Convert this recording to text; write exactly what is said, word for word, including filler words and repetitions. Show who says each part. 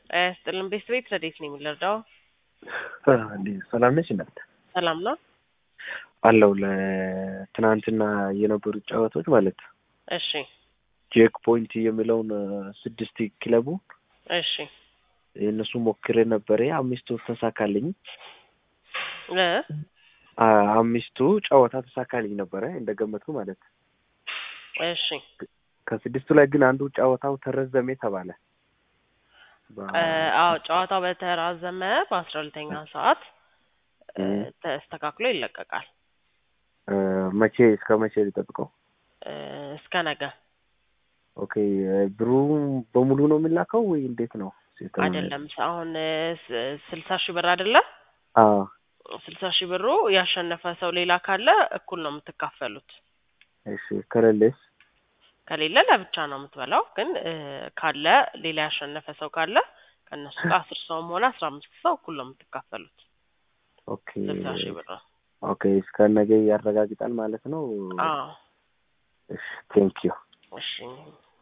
Speaker 1: ስጥልን ቤት ረዴት ነው የሚለርዳው
Speaker 2: እንዴ ሰላም ነሽ እናት?
Speaker 1: ሰላም ነው
Speaker 2: አለው ለትናንትና የነበሩ ጨዋታዎች ማለት
Speaker 1: እሺ
Speaker 2: ቼክ ፖይንት የሚለውን ስድስት ክለቡ
Speaker 1: እሺ
Speaker 2: የነሱ ሞክሬ ነበር አምስቱ ተሳካልኝ
Speaker 1: እ
Speaker 2: አምስቱ ጨዋታ ተሳካልኝ ነበር እንደገመትኩ ማለት
Speaker 1: እሺ
Speaker 2: ከስድስቱ ላይ ግን አንዱ ጨዋታው ተረዘመ ተባለ
Speaker 1: አዎ ጨዋታው በተራዘመ በአስራ ሁለተኛ ሰዓት ተስተካክሎ ይለቀቃል
Speaker 2: መቼ እስከ መቼ ልጠብቀው
Speaker 1: እስከ ነገ
Speaker 2: ኦኬ ብሩ በሙሉ ነው የሚላከው ወይ እንዴት ነው
Speaker 1: አይደለም አሁን ስልሳ ሺህ ብር አይደለ
Speaker 2: አዎ
Speaker 1: ስልሳ ሺህ ብሩ ያሸነፈ ሰው ሌላ ካለ እኩል ነው የምትካፈሉት
Speaker 2: እሺ ከሌለስ
Speaker 1: ከሌለ ለብቻ ነው የምትበላው ግን ካለ ሌላ ያሸነፈ ሰው ካለ ከነሱ ጋር አስር ሰውም ሆነ አስራ አምስት ሰው እኩል ነው የምትካፈሉት
Speaker 2: ኦኬ
Speaker 1: ስልሳ ሺህ ብር
Speaker 2: ኦኬ እስከ ነገ ያረጋግጣል ማለት ነው
Speaker 1: አዎ
Speaker 2: እሺ ቴንክ ዩ
Speaker 1: እሺ